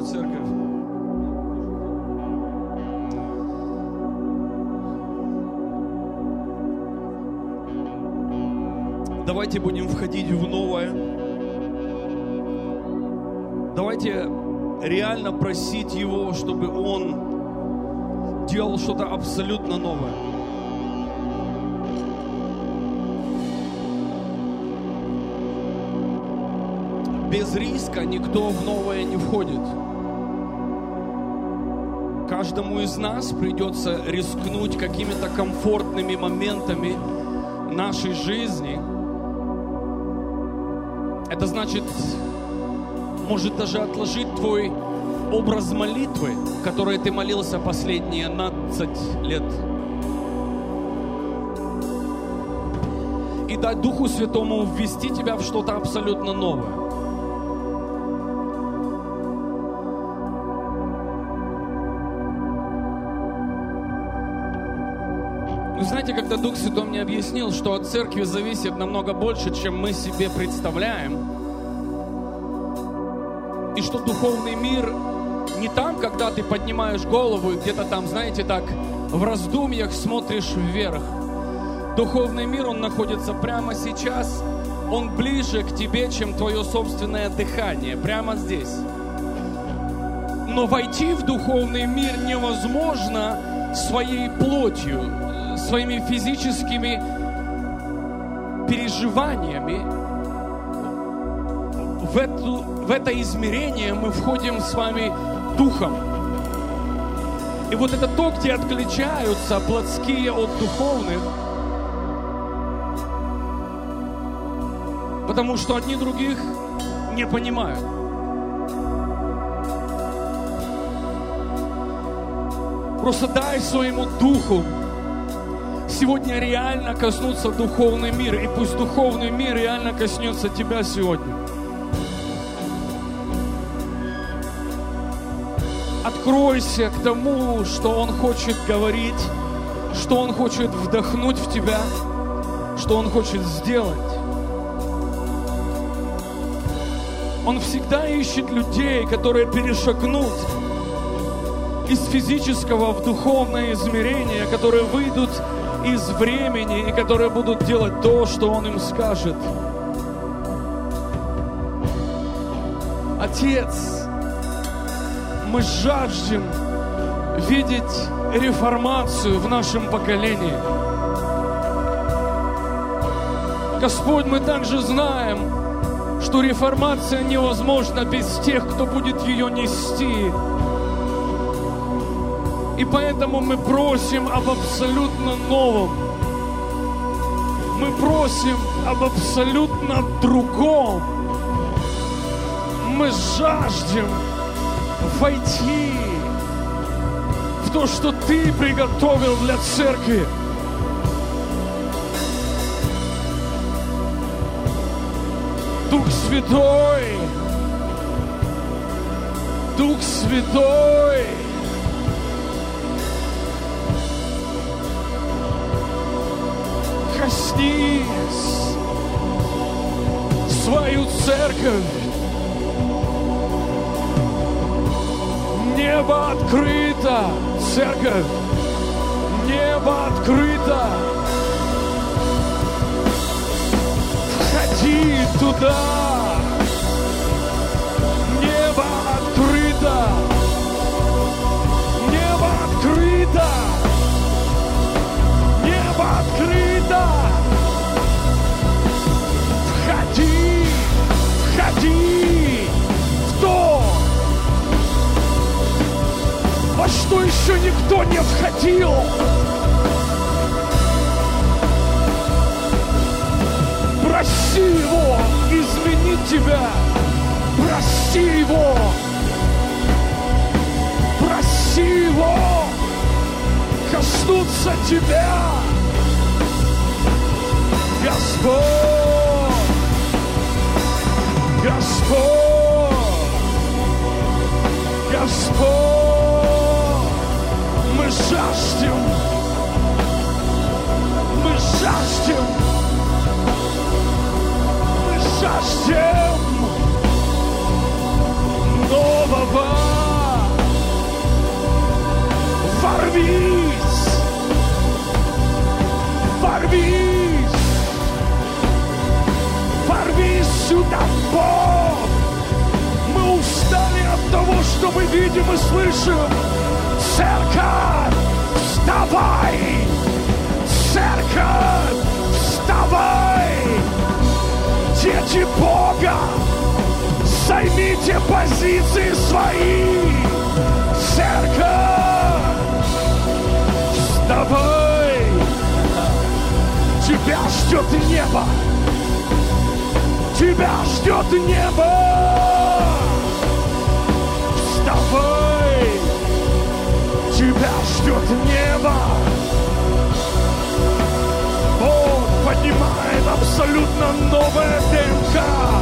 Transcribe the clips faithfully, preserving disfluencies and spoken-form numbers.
церковь. Давайте будем входить в новое. Давайте реально просить Его, чтобы Он делал что-то абсолютно новое. Без риска никто в новое не входит. Каждому из нас придется рискнуть какими-то комфортными моментами нашей жизни. Это значит, может даже отложить твой образ молитвы, который ты молился последние двенадцать лет. И дать Духу Святому ввести тебя в что-то абсолютно новое. Вы знаете, когда Дух Святой мне объяснил, что от церкви зависит намного больше, чем мы себе представляем, и что духовный мир не там, когда ты поднимаешь голову и где-то там, знаете, так в раздумьях смотришь вверх. Духовный мир, он находится прямо сейчас, он ближе к тебе, чем твое собственное дыхание, прямо здесь. Но войти в духовный мир невозможно своей плотью, своими физическими переживаниями. В, эту, в это измерение мы входим с вами духом. И вот это то, где отличаются плотские от духовных, потому что одни других не понимают. Просто дай своему духу сегодня реально коснуться духовный мир, и пусть духовный мир реально коснется тебя сегодня. Откройся к тому, что Он хочет говорить, что Он хочет вдохнуть в тебя, что Он хочет сделать. Он всегда ищет людей, которые перешагнут из физического в духовное измерение, которые выйдут из времени и которые будут делать то, что Он им скажет. Отец, мы жаждем видеть реформацию в нашем поколении. Господь, мы также знаем, что реформация невозможна без тех, кто будет ее нести. И поэтому мы просим об абсолютно новом. Мы просим об абсолютно другом. Мы жаждем войти в то, что Ты приготовил для церкви. Дух Святой, Дух Святой, коснись свою церковь. Небо открыто, церковь, небо открыто. Входи туда. Небо открыто. Небо открыто. Небо открыто. Входи, входи в то, во что еще никто не входил. Проси Его изменить тебя. Проси Его. Проси Его коснуться тебя. Господь, Господь, Господь, мы жаждем, мы жаждем, мы жаждем нового. видим и слышим. Церковь, вставай! Церковь, вставай! Дети Бога, займите позиции свои! Церковь, вставай! Тебя ждет небо! Тебя ждет небо! Вставай! Тебя ждет небо! Бог поднимает абсолютно новое ДНК!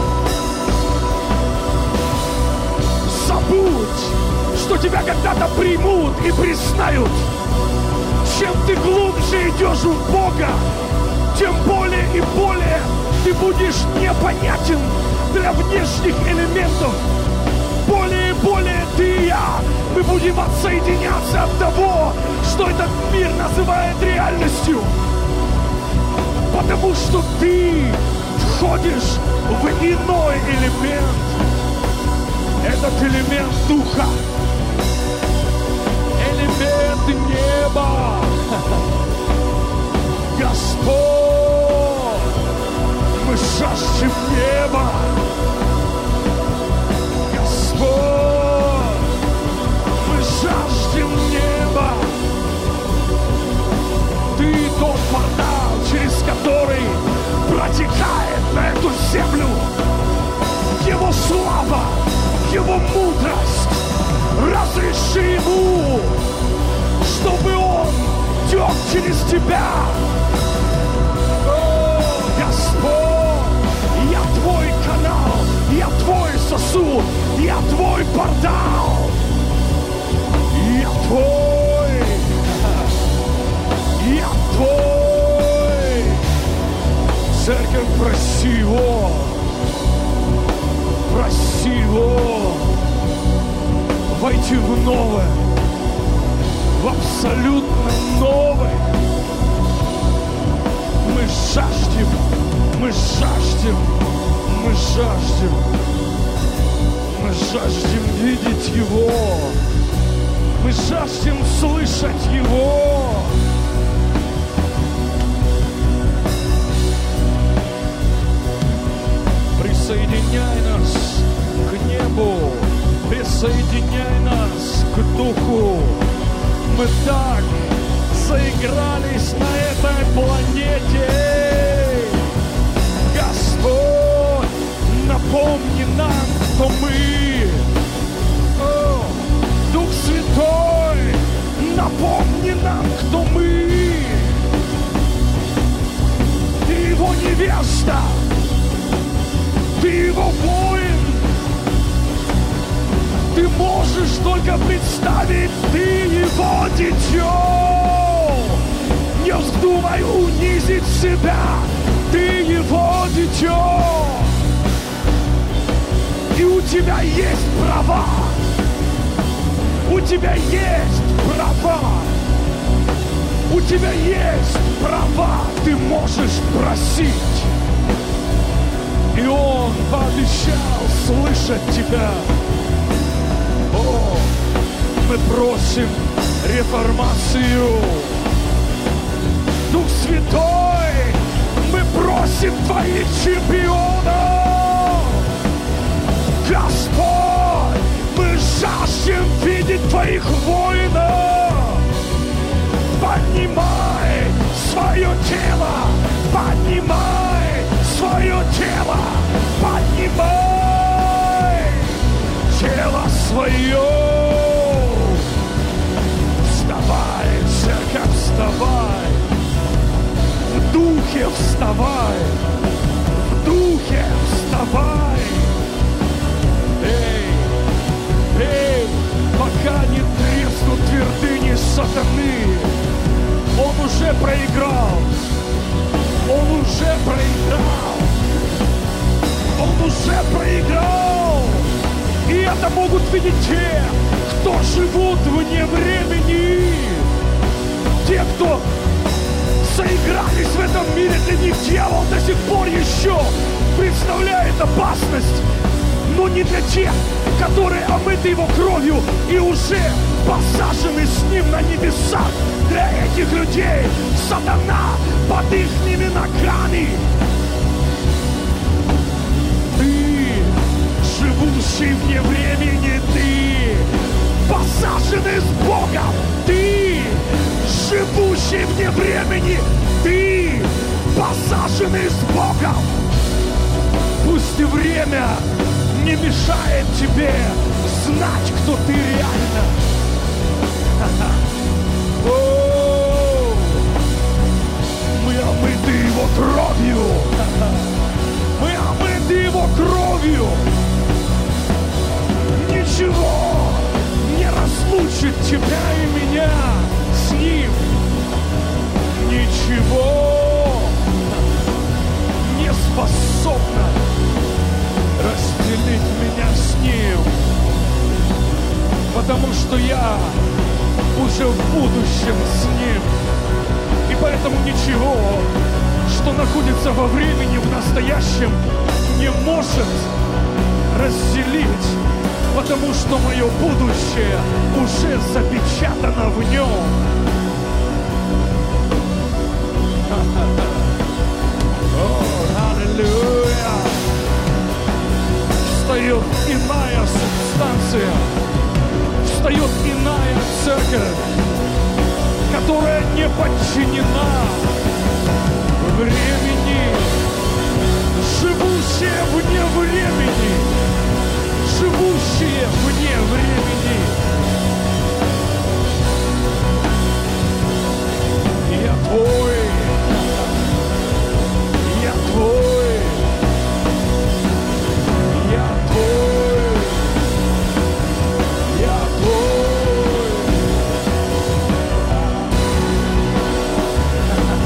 Забудь, что тебя когда-то примут и признают! Чем ты глубже идешь в Бога, тем более и более ты будешь непонятен для внешних элементов. Более и более ты и я, мы будем отсоединяться от того, что этот мир называет реальностью. Потому что ты входишь в иной элемент. Этот элемент духа. Элемент неба. Господь, мы жаждем неба. Господь, мы жаждем неба. Ты тот портал, через который протекает на эту землю Его слава, Его мудрость. Разреши Ему, чтобы Он тек через тебя. О, Господь, я Твой канал, я Твой сосуд, я Твой портал, я Твой, я Твой. Церковь, проси Его, проси Его войти в новое, в абсолютно новое. Мы жаждем, мы жаждем, мы жаждем, мы жаждем видеть Его, мы жаждем слышать Его. Присоединяй нас к небу, присоединяй нас к Духу. Мы так заигрались на этой планете. Господь, напомни нам, кто мы. О, Дух Святой, напомни нам, кто мы. Ты Его невеста, ты Его воин. Ты можешь только представить, ты Его дитё. Не вздумай унизить себя, ты Его дитё. И у тебя есть права. У тебя есть права. У тебя есть права. Ты можешь просить. И Он пообещал слышать тебя. О, мы просим реформацию. Дух Святой, мы просим Твоих чемпионов. Господь, мы жаждем видеть Твоих воинов. Поднимай свое тело, поднимай свое тело, поднимай тело свое. Вставай, церковь, вставай. В духе вставай. В духе вставай. Эй, эй, пока не треснут твердыни сатаны. Он уже проиграл. Он уже проиграл. Он уже проиграл. И это могут видеть те, кто живут вне времени. Те, кто заигрались в этом мире, для них дьявол до сих пор еще представляет опасность. Но не для тех, которые омыты Его кровью и уже посажены с Ним на небесах. Для этих людей сатана под ихними ногами. Ты, живущий вне времени, ты посаженный с Богом. Ты, живущий вне времени, ты посаженный с Богом. Пусть и время не мешает тебе знать, кто ты реально. О, мы омыты Его кровью. Мы омыты Его кровью. Ничего не разлучит тебя и меня с Ним. Ничего не способно разделить меня с Ним, потому что я уже в будущем с Ним. И поэтому ничего, что находится во времени, в настоящем, не может разделить, потому что мое будущее уже запечатано в Нем. О, аллилуйя! Встает иная субстанция, встает иная церковь, которая не подчинена времени, живущая вне времени, живущая вне времени. Я твой, я твой, я твой, я твой.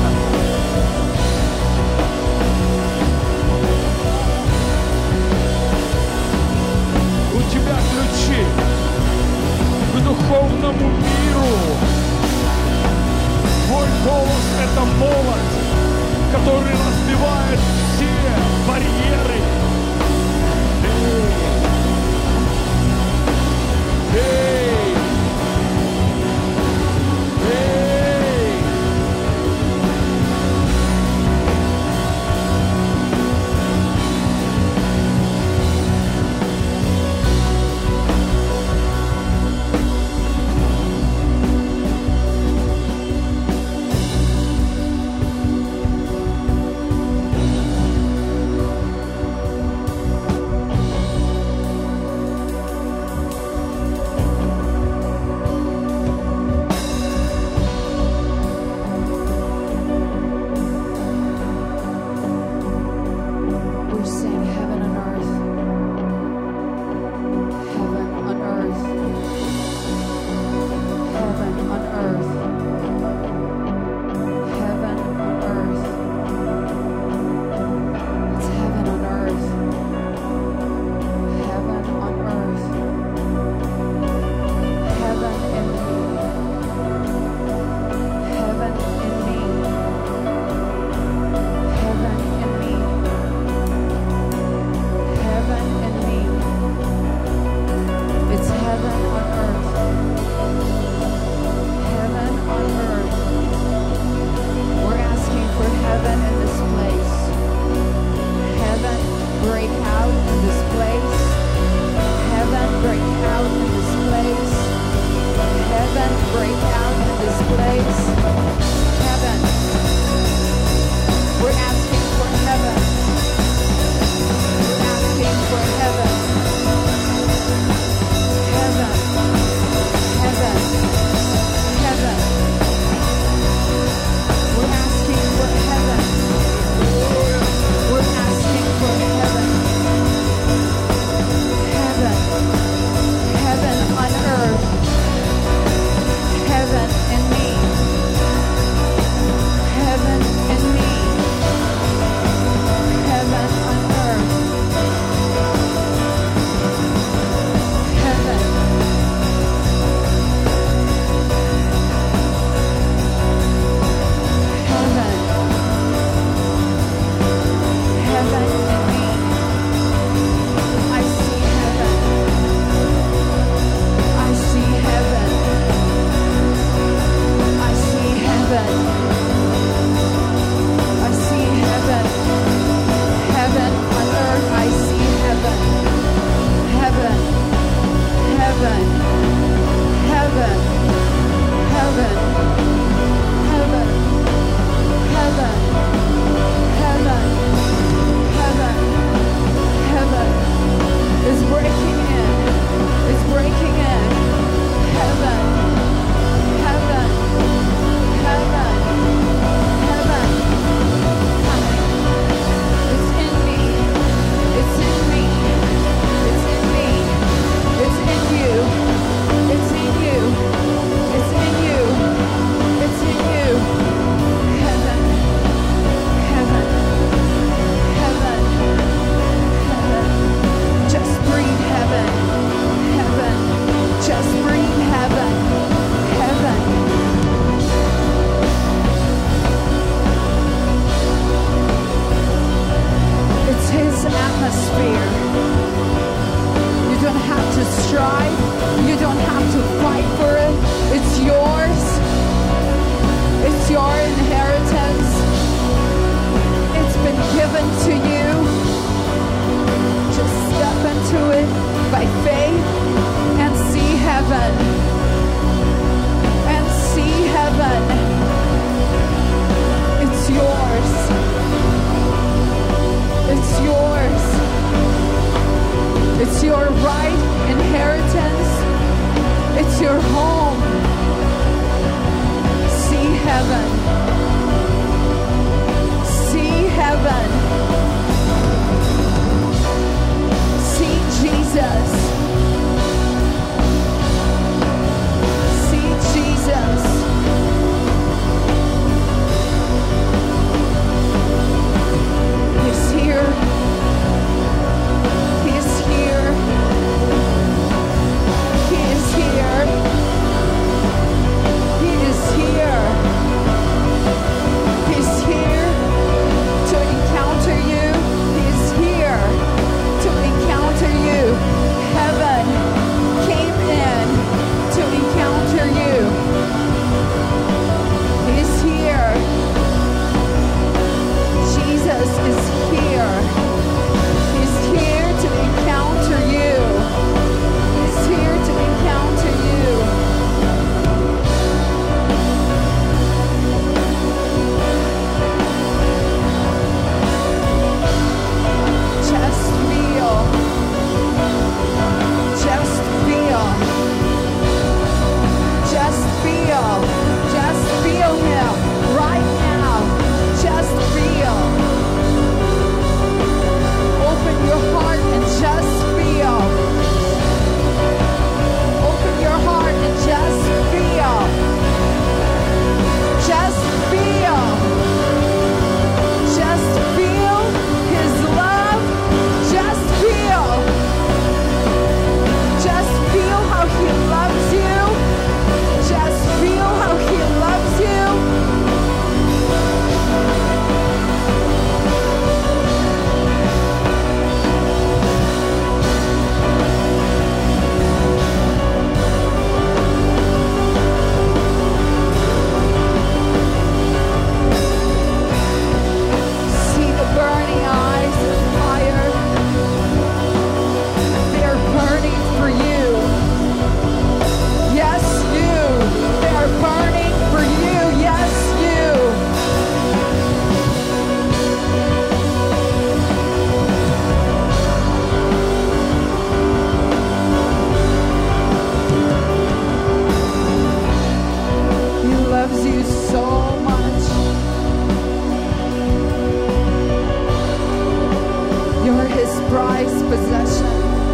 prized possession.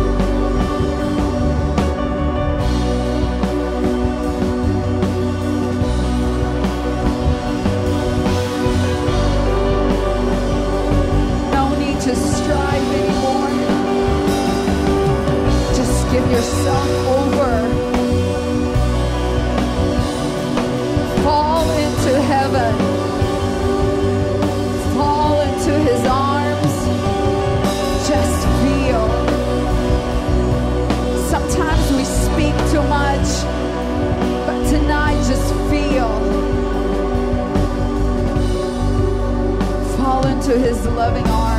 No need to strive anymore. Just give yourself over. Fall into heaven. Fall into his arms. Just feel. Sometimes we speak too much, but tonight just feel. Fall into his loving arms.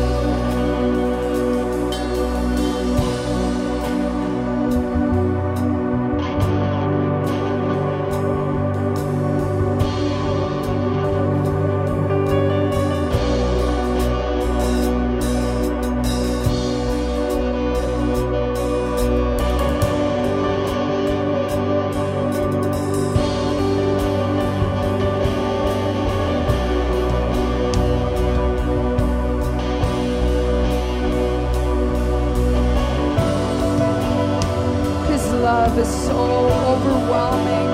Love is so overwhelming.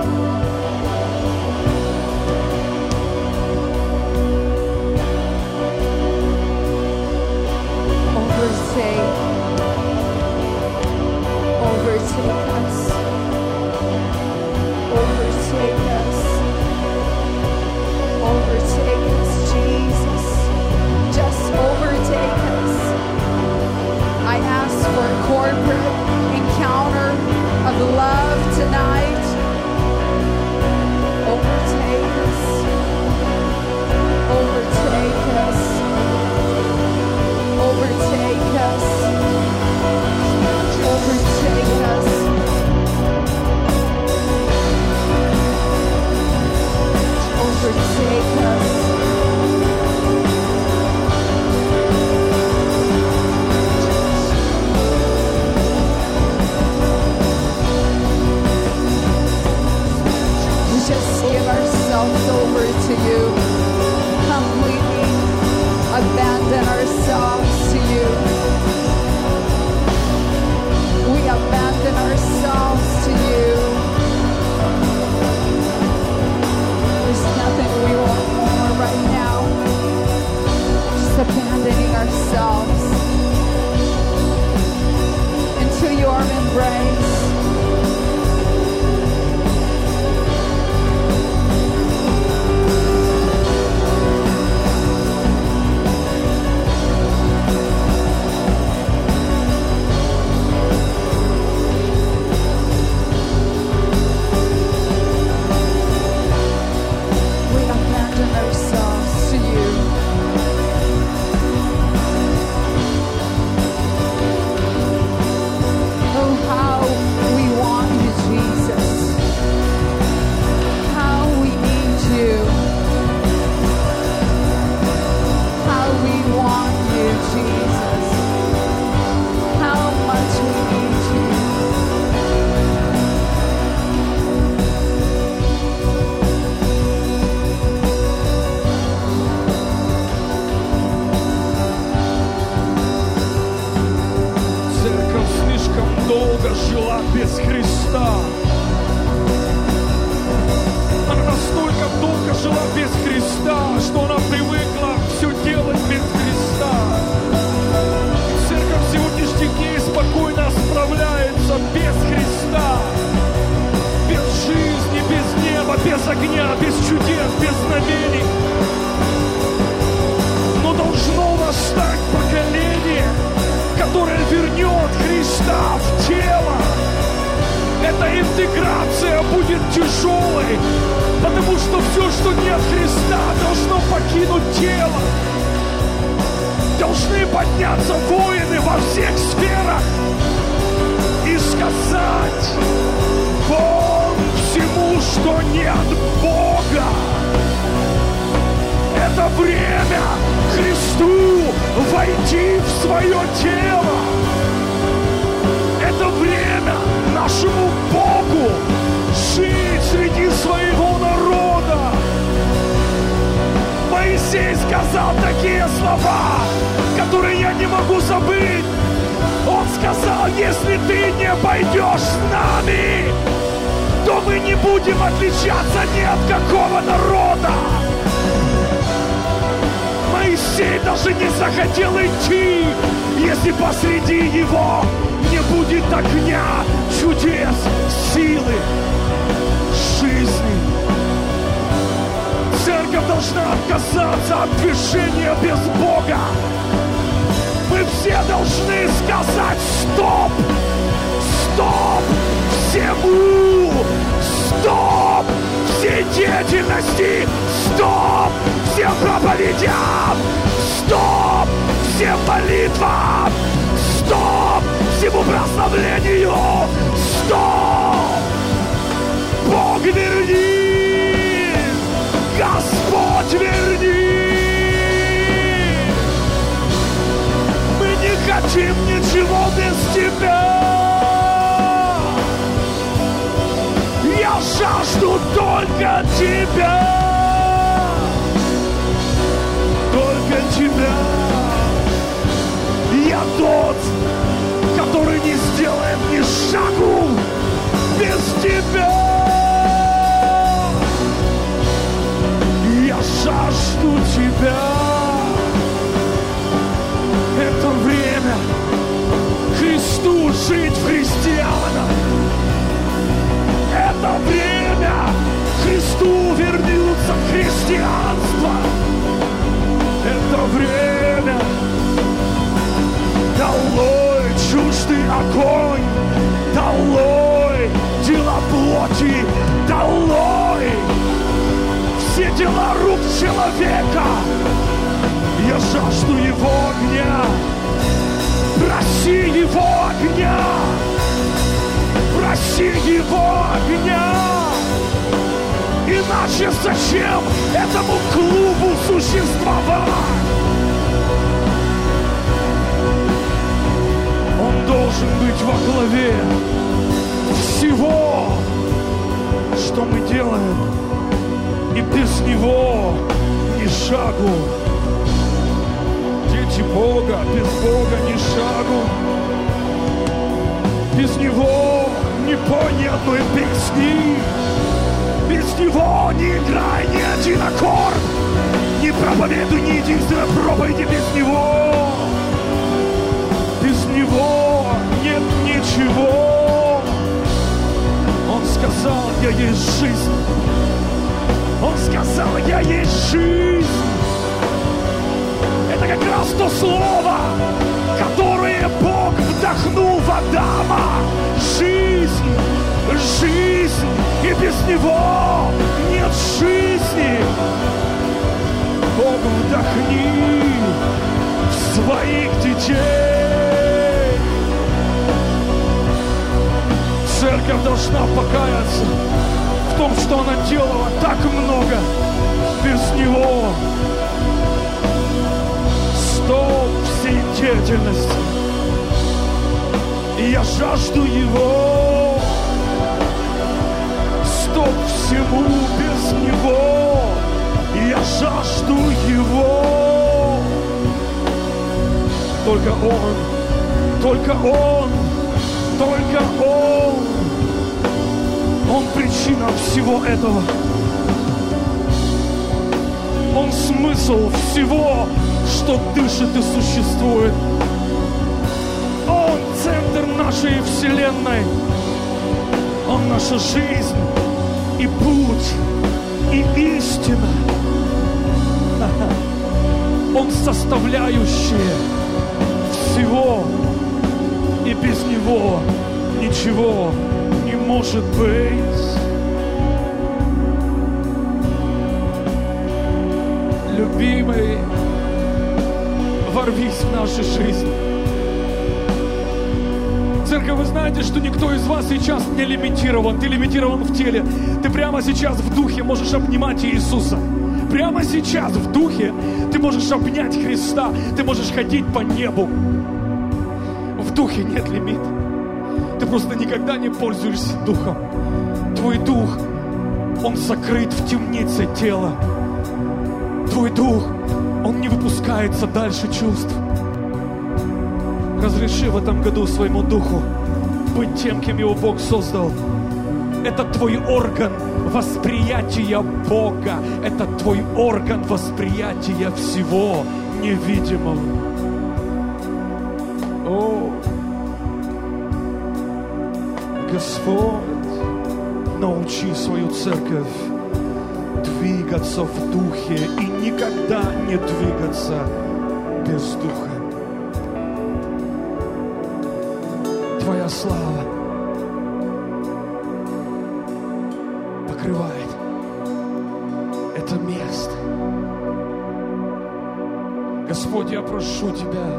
Overtake, overtake us, overtake us, overtake us, Jesus. Just overtake us. I ask for a corporate encounter of love tonight. Overtake us. Overtake us. Overtake us. Overtake us. Overtake us. Just give ourselves over to you. Completely abandon ourselves to you. We abandon ourselves to you. There's nothing we want more right now. Just abandoning ourselves into your embrace. Ourselves to you. Oh, how we want you, Jesus. How we need you. How we want you, Jesus. How much we need you. Долго жила без Христа. Она настолько долго жила без Христа, что она привыкла все делать без Христа. Церковь сегодняшних дней спокойно справляется без Христа, без жизни, без неба, без огня, без чудес, без знамений. Но должно восстать поколение, которое вернет Христа в тело. Эта интеграция будет тяжелой, потому что все, что нет Христа, должно покинуть тело. Должны подняться воины во всех сферах и сказать: вон всему, что нет Бога. Это время Христу войти в свое тело. Это время нашему Богу жить среди своего народа. Моисей сказал такие слова, которые я не могу могу забыть. Он сказал, если ты не пойдешь с нами, то мы не будем отличаться ни от какого народа. Моисей даже не захотел идти, если посреди его не будет огня, чудес, силы, жизни. Церковь должна отказаться от движения без Бога. Мы все должны сказать стоп, стоп всему, стоп всей деятельности, стоп всем проповедям, стоп всем молитвам, стоп всему прославлению, стоп! Бог верни, Господь верни! Мы не хотим ничего без Тебя! Я жажду только Тебя! Только Тебя! Я тот, который не сделает ни шагу без Тебя! Я жажду Тебя! Это время Христу жить в христианах! Это время Христу вернуться в христианство! Это время долой чуждый огонь, долой дела плоти, долой все дела рук человека. Я жажду Его огня, проси Его огня, проси Его огня. Иначе зачем этому клубу существовать? Он должен быть во главе всего, что мы делаем, и без Него ни шагу. Дети Бога, без Бога ни шагу. Без Него не пой ни одной песни. Без Него не играй ни один аккорд. Не проповедуй ни единственной проповеди без Него. Без Него нет ничего. Он сказал, я есть жизнь. Он сказал, я есть жизнь. Это как раз то слово, которое Бог вдохнул в Адама. Жизнь, жизнь, и без Него нет жизни. Бог, вдохни в своих детей. Церковь должна покаяться в том, что она делала так много без Него. Стоп всей деятельности. И я жажду Его. Стоп всему без Него. И я жажду Его. Только Он, только Он, только Он. Он причина всего этого. Он смысл всего, что дышит и существует. Он центр нашей вселенной. Он наша жизнь и путь, и истина. Он составляющая всего, и без Него ничего не может быть. Любимый, ворвись в нашу жизнь. Церковь, вы знаете, что никто из вас сейчас не лимитирован. Ты лимитирован в теле. Ты прямо сейчас в духе можешь обнимать Иисуса. Прямо сейчас в духе ты можешь обнять Христа. Ты можешь ходить по небу. В духе нет лимита. Ты просто никогда не пользуешься духом. Твой дух, он сокрыт в темнице тела. Твой дух, он не выпускается дальше чувств. Разреши в этом году своему духу быть тем, кем его Бог создал. Это твой орган восприятия Бога. Это твой орган восприятия всего невидимого. О, Господь, научи свою церковь двигаться в духе и никогда не двигаться без духа. Твоя слава покрывает это место. Господь, я прошу Тебя,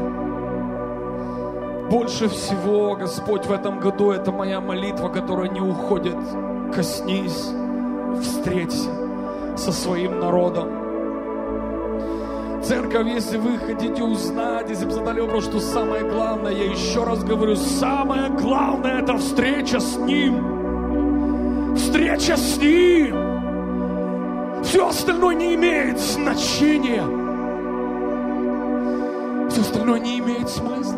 больше всего, Господь, в этом году это моя молитва, которая не уходит. Коснись, встреться со своим народом. Церковь, если вы хотите узнать, если бы задали вопрос, что самое главное, я еще раз говорю, самое главное — это встреча с Ним. Встреча с Ним. Все остальное не имеет значения. Все остальное не имеет смысла.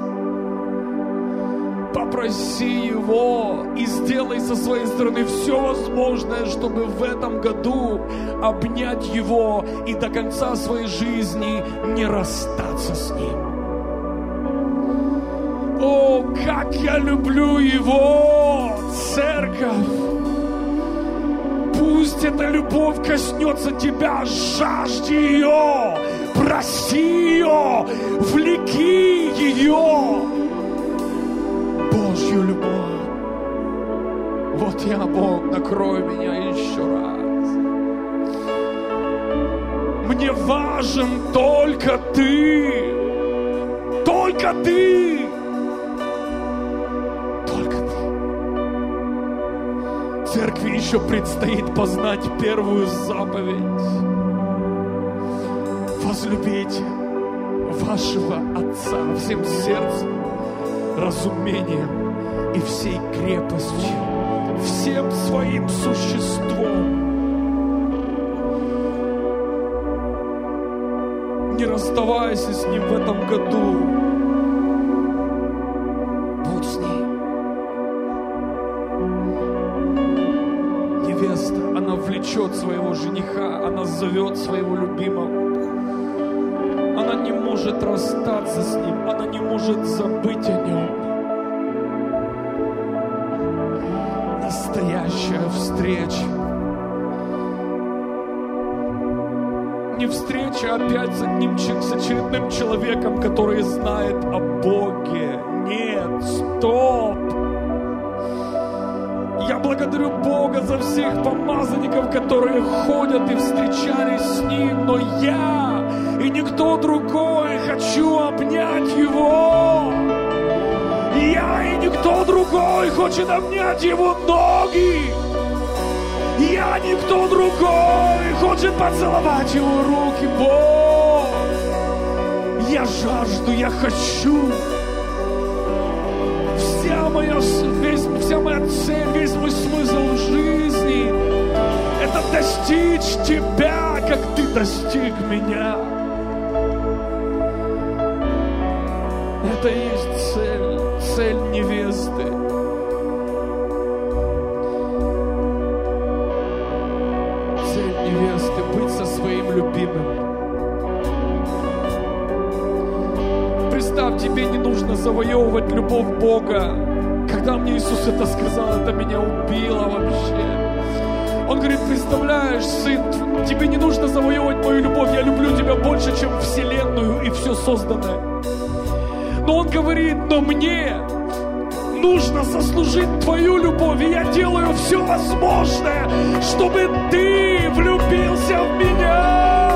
Попроси Его и сделай со своей стороны все возможное, чтобы в этом году обнять Его и до конца своей жизни не расстаться с Ним. О, как я люблю Его, церковь! Пусть эта любовь коснется тебя, жажди ее, проси ее, влеки ее. Божью любовь. Вот я, Бог, накрой меня еще раз. Мне важен только Ты. Только Ты. Только Ты. Церкви еще предстоит познать первую заповедь. Возлюбите вашего Отца всем сердцем, разумением и всей крепостью, всем своим существом. Не расставайся с Ним в этом году. Будь с Ним. Невеста, она влечет своего жениха, она зовет своего любимого. Она не может расстаться с Ним, она не может забыть о Нем. Настоящая встреча. Не встреча опять с одним, с очередным человеком, который знает о Боге. Нет, стоп! Я благодарю Бога за всех помазанников, которые ходят и встречались с Ним, но я и никто другой хочу обнять Его. Я и никто другой хочет обнять Его ноги. Я никто другой хочет поцеловать Его руки. Бог, я жажду, я хочу. Вся моя, весь, вся моя цель, весь мой смысл в жизни — это достичь Тебя, как Ты достиг меня. Это и есть цель, цель невесты. Цель невесты — быть со своим любимым. Представь, тебе не нужно завоевывать любовь Бога. Когда мне Иисус это сказал, это меня убило вообще. Он говорит: представляешь, сын, тебе не нужно завоевывать мою любовь. Я люблю тебя больше, чем вселенную и все созданное. Но он говорит: но мне нужно заслужить твою любовь, и я делаю все возможное, чтобы ты влюбился в меня.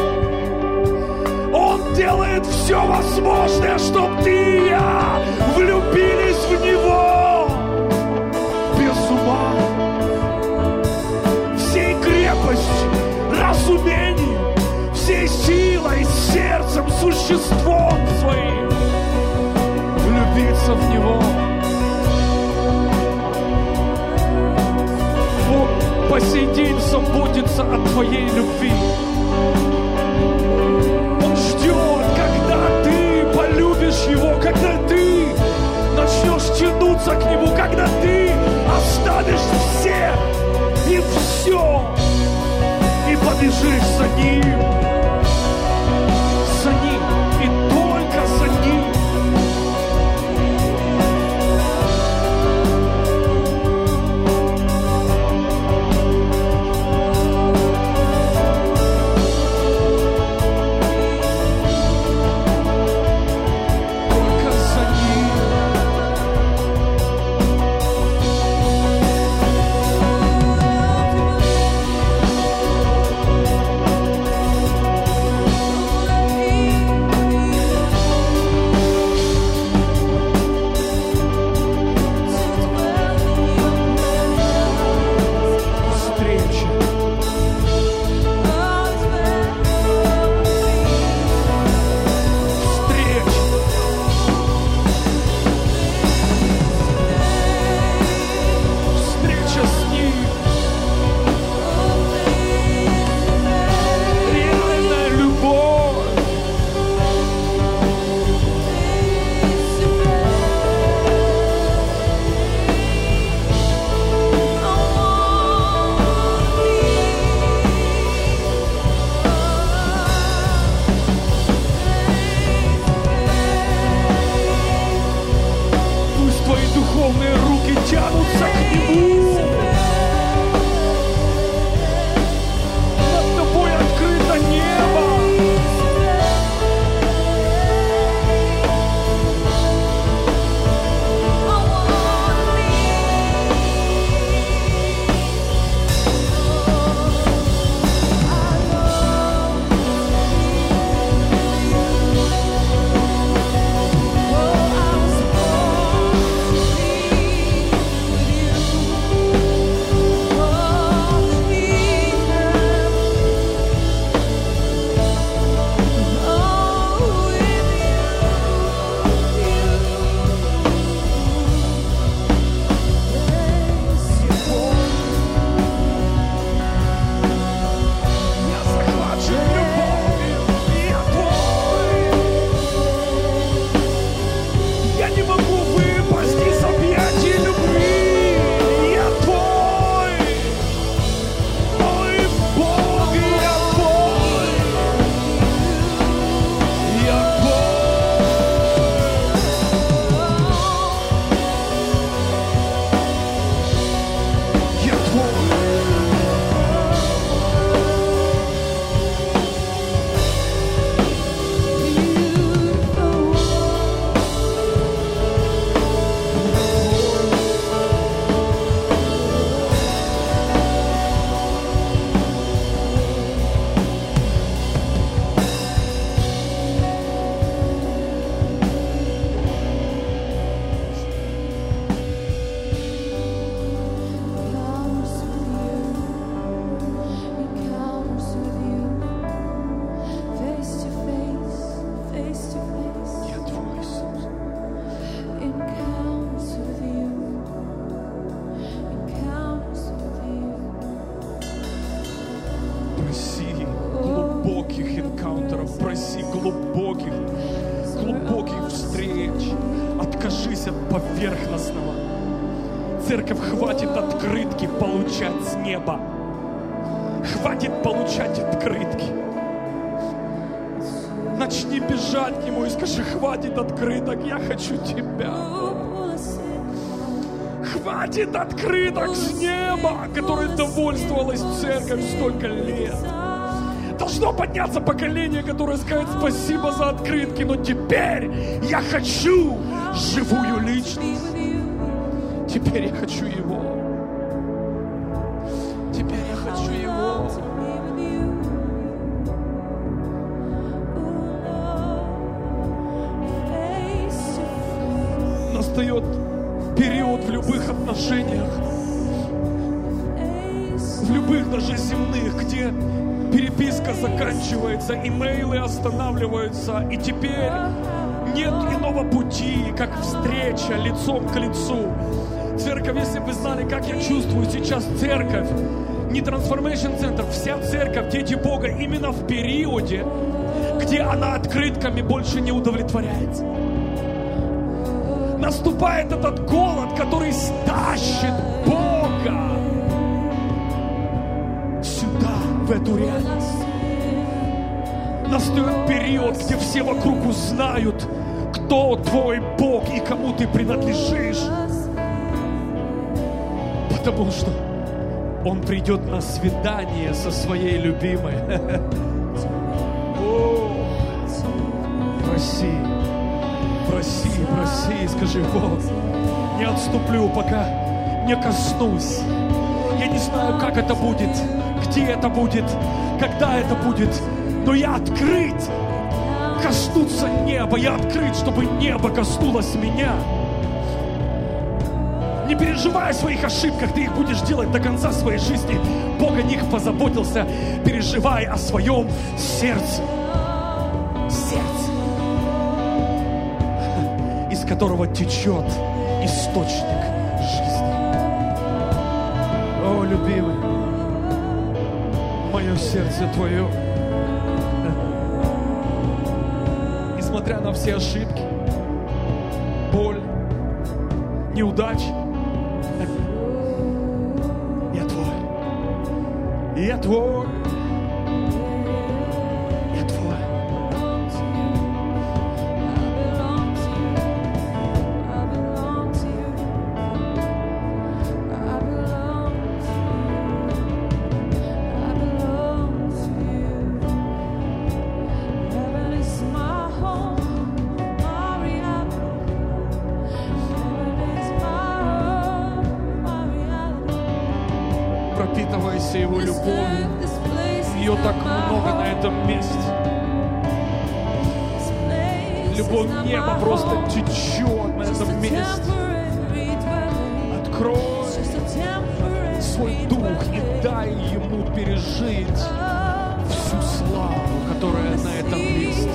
Он делает все возможное, чтобы ты и я влюбились в Него без ума, всей крепостью, разумением, всей силой, сердцем, существом своим влюбиться в Него. Бог по сей день заботится о твоей любви. Он ждет, когда ты полюбишь Его, когда ты за Ним, за Ним и только за Ним. Проси глубоких, глубоких встреч. Откажись от поверхностного. Церковь, хватит открытки получать с неба. Хватит получать открытки. Начни бежать к Нему и скажи: хватит открыток, я хочу Тебя. Хватит открыток с неба, которой довольствовалась церковь столько лет. Должно подняться поколение, которое скажет: спасибо за открытки, но теперь я хочу живую личность. Теперь я хочу Его. Теперь я хочу Его. Настает период в любых отношениях, в любых даже земных, где переписка заканчивается, имейлы останавливаются, и теперь нет иного пути, как встреча лицом к лицу. Церковь, если бы вы знали, как я чувствую сейчас церковь, не Transformation Center, вся церковь, дети Бога, именно в периоде, где она открытками больше не удовлетворяется. Наступает этот голод, который стащит Бога сюда, в эту реальность. Настает период, где все вокруг узнают, кто твой Бог и кому ты принадлежишь. Потому что Он придет на свидание со своей любимой. О, проси, проси, проси, скажи: Бог, не отступлю, пока не коснусь. Я не знаю, как это будет, где это будет, когда это будет, но я открыт коснуться неба. Я открыт, чтобы небо коснулось меня. Не переживай о своих ошибках, ты их будешь делать до конца своей жизни. Бог о них позаботился. Переживай о своем сердце. Сердце, из которого течет источник жизни. О, любимый, мое сердце твое. Несмотря на все ошибки, боль, неудачи, я твой, я твой, я твой. Пропитывайся Его любовью. Ее так много на этом месте. Любовь неба просто течет на этом месте. Открой свой дух и дай Ему пережить всю славу, которая на этом месте.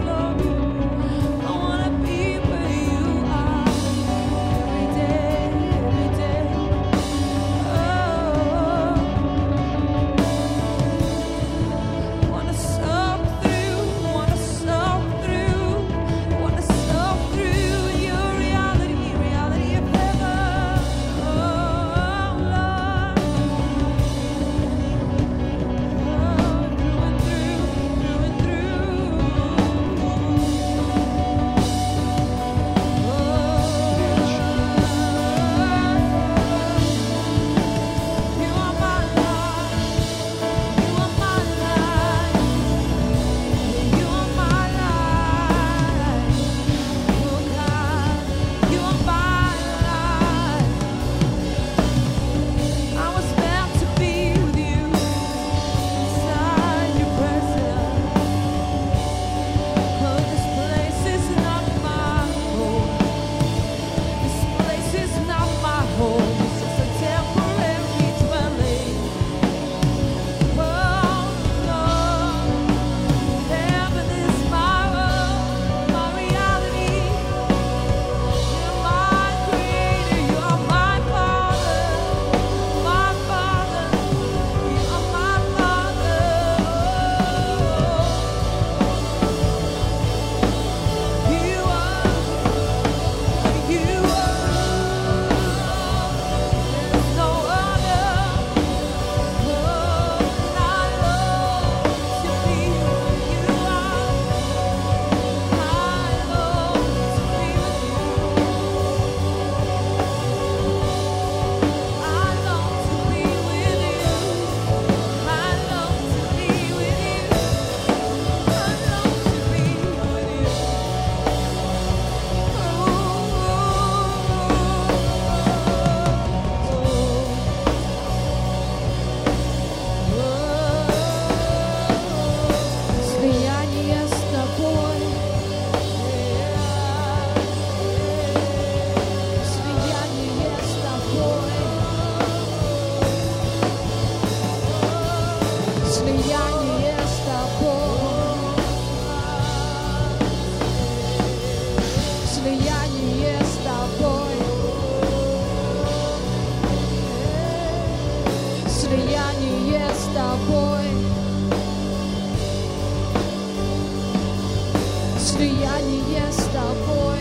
Слияние с тобой,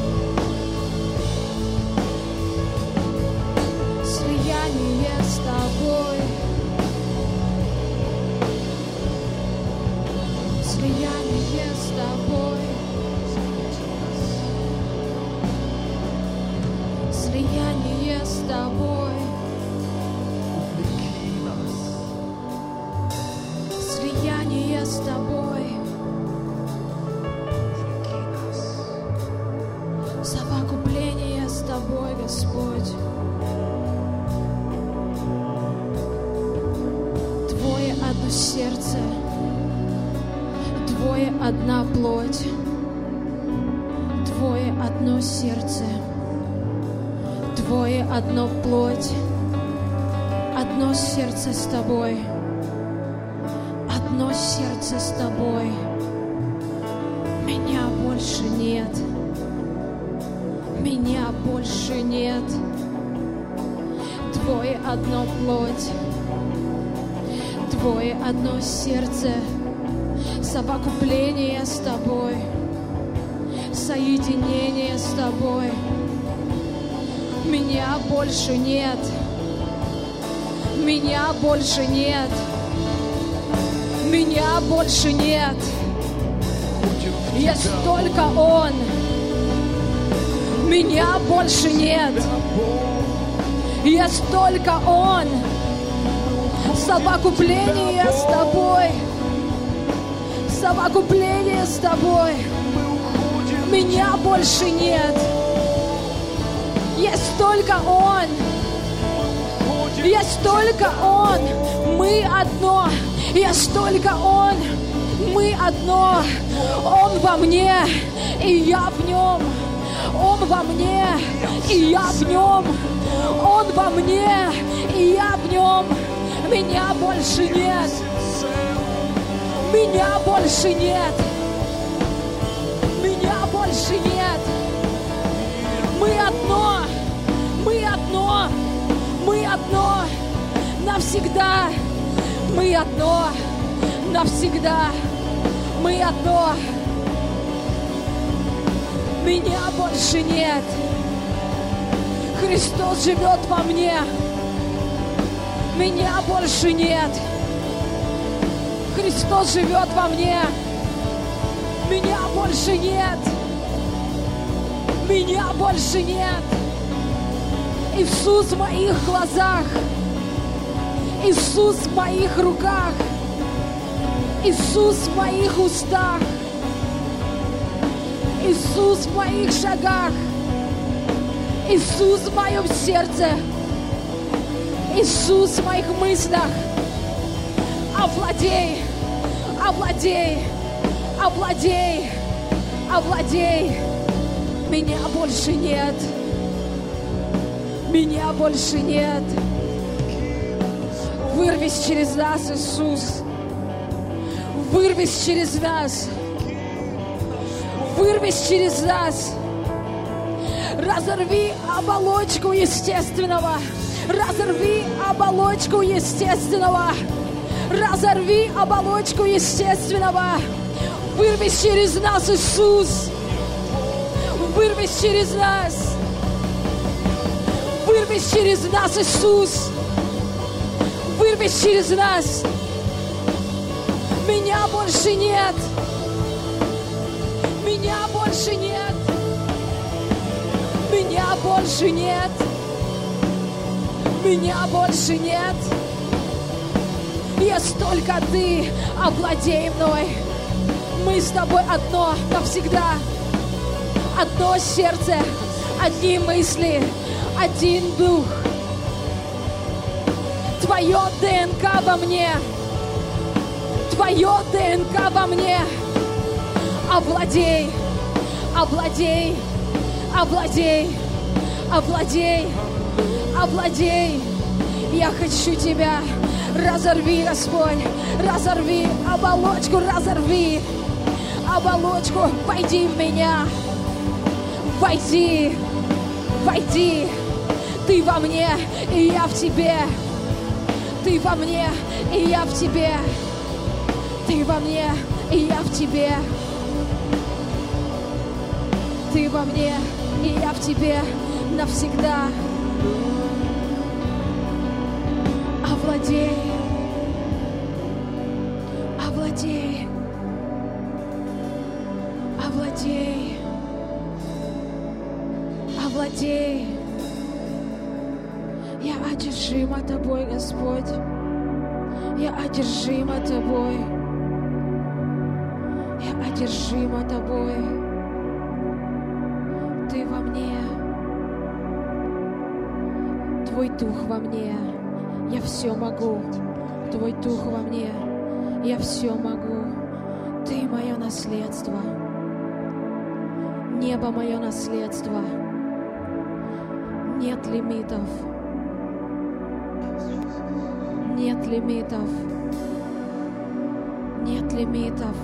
слияние с тобой, слияние. тобой. Слияние с тобой. Совокупление с тобой, Господь. Двое одно сердце, двое одна плоть, двое одно сердце, двое одно плоть, одно сердце с тобой, одно сердце с тобой. Меня больше нет, меня больше нет. Двое одно плоть, двое одно сердце, совокупление с тобой, соединение с тобой. Меня больше нет, меня больше нет, меня больше нет. Есть только Он. Меня больше нет. Есть только Он. Совокупление с тобой. Совокупление с тобой. Меня больше нет. Есть только Он. Есть только Он. Мы одно. Есть только Он. Мы одно. Он во мне, и я в Нем. Он во мне, и я в Нем. Он во мне, и я в Нем. Меня больше нет. Меня больше нет. Меня больше нет. Мы одно. Мы одно. Мы одно. Навсегда. Мы одно. Навсегда. Мы одно. Меня больше нет. Христос живет во мне. Меня больше нет. Христос живет во мне. Меня больше нет. Меня больше нет. Иисус в моих глазах. Иисус в моих руках. Иисус в моих устах. Иисус в моих шагах. Иисус в моем сердце. Иисус в моих мыслях. Овладей, овладей, овладей, овладей. Меня больше нет. Меня больше нет. Вырвись через нас, Иисус. Вырвись через нас. Вырвись через нас. Разорви оболочку естественного. Разорви оболочку естественного. Разорви оболочку естественного. Вырвись через нас, Иисус. Вырвись через нас. Вырвись через нас, Иисус. Вырвись через нас. Меня больше нет. Меня больше нет. Меня больше нет. Меня больше нет. Есть только Ты, овладей мной. Мы с Тобой одно навсегда. Одно сердце, одни мысли, один дух. Твое ДНК во мне. Твое ДНК во мне. Овладей, овладей, овладей, овладей, овладей. Я хочу Тебя. Разорви, Господь, разорви оболочку, разорви оболочку. Войди в меня. Войди, войди. Ты во мне, и я в Тебе. Ты во мне, и я в Тебе. Ты во мне, и я в Тебе. Ты во мне, и я в Тебе навсегда. Овладей, овладей, овладей, овладей, Я одержима Тобой, Господь. Я одержима Тобой. Я одержима Тобой. Ты во мне. Твой Дух во мне. Я все могу. Твой Дух во мне. Я все могу. Ты мое наследство. Небо мое наследство. Нет лимитов. Нет лимитов. Нет лимитов.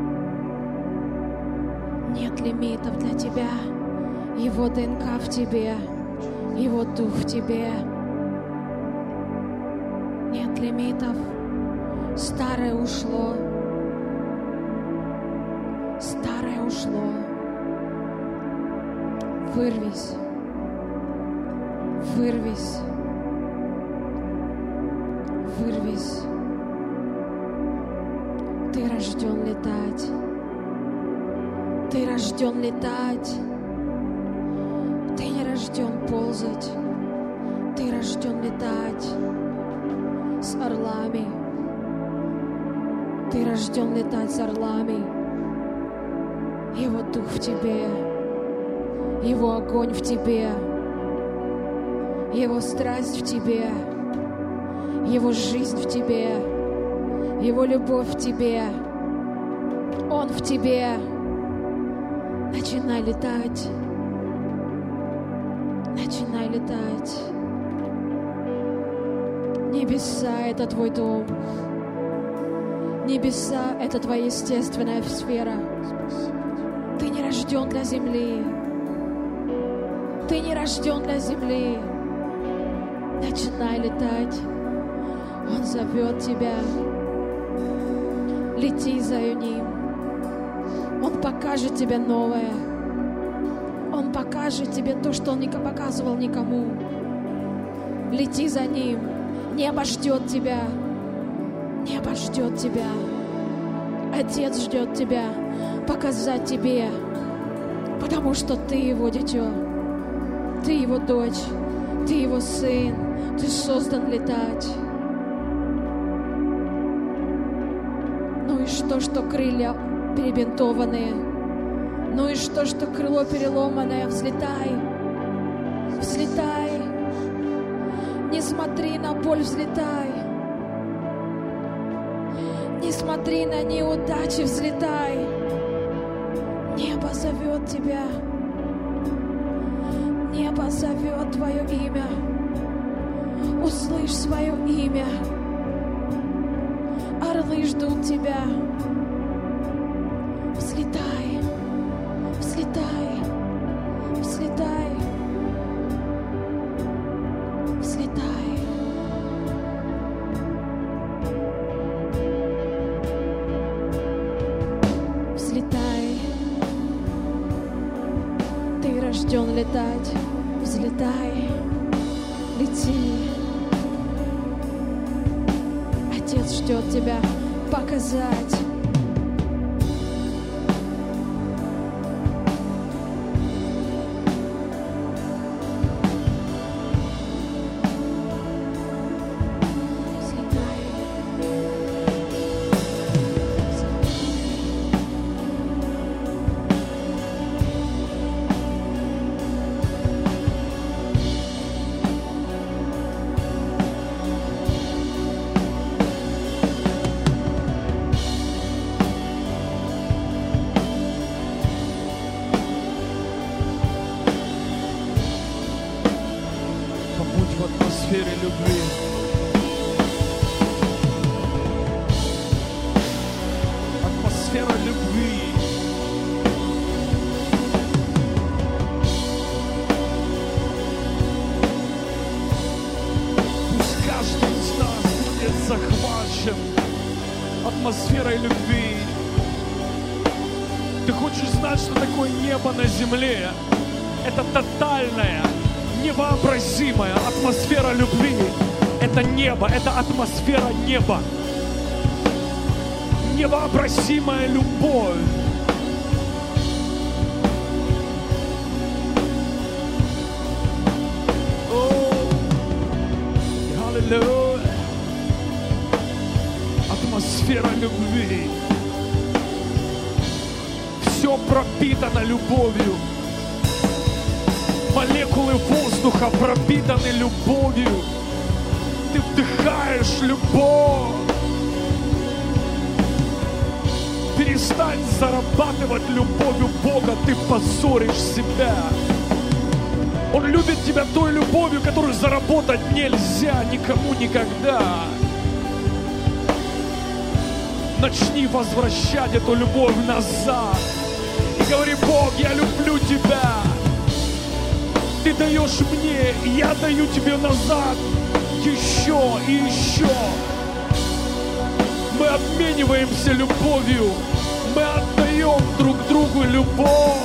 Нет лимитов для Тебя. Его ДНК в Тебе. Его Дух в Тебе. Нет лимитов. Старое ушло. Старое ушло. Вырвись. Вырвись. Вырвись. Ты рожден летать. Ты рожден летать. Ты не рожден ползать. Ты рожден летать с орлами. Ты рожден летать с орлами. Его Дух в тебе. Его огонь в тебе. Его страсть в тебе. Его жизнь в тебе. Его любовь в тебе. Он в тебе. Начинай летать. Начинай летать. Небеса — это твой дом. Небеса — это твоя естественная сфера. Ты не рожден для земли. Ты не рожден для земли. Начинай летать. Он зовет тебя. Лети за ним. Он покажет тебе новое. Он покажет тебе то, что он не показывал никому. Лети за ним. Небо ждет тебя. Небо ждет тебя. Отец ждет тебя. Показать тебе. Потому что ты его дитё. Ты его дочь. Ты его сын. Ты создан летать. Ну и что, что крылья перебинтованные? Ну и что, что крыло переломанное? Взлетай. Взлетай. Не смотри на боль, взлетай. Не смотри на неудачи, взлетай. Небо зовет тебя. Небо зовет твое имя. Услышь свое имя. Орлы ждут тебя. Взлетай. Взлетай. Взлетай. Взлетай. Взлетай. Ты рожден летать. Взлетай. Лети. Отец ждет тебя показать. атмосфере любви. Атмосфера любви. Пусть каждый из нас будет захвачен атмосферой любви. Ты хочешь знать, что такое небо на земле? Это тотальная, невообразимая атмосфера любви. Это небо, это атмосфера неба. Невообразимая любовь. О, пропитана любовью. Молекулы воздуха пропитаны любовью. Ты вдыхаешь любовь. Перестань зарабатывать любовью Бога, ты позоришь себя. Он любит тебя той любовью, которую заработать нельзя никому никогда. Начни возвращать эту любовь назад. И говори: Бог, я люблю тебя. Ты даешь мне, и я даю тебе назад еще и еще. Мы обмениваемся любовью. Мы отдаем друг другу любовь.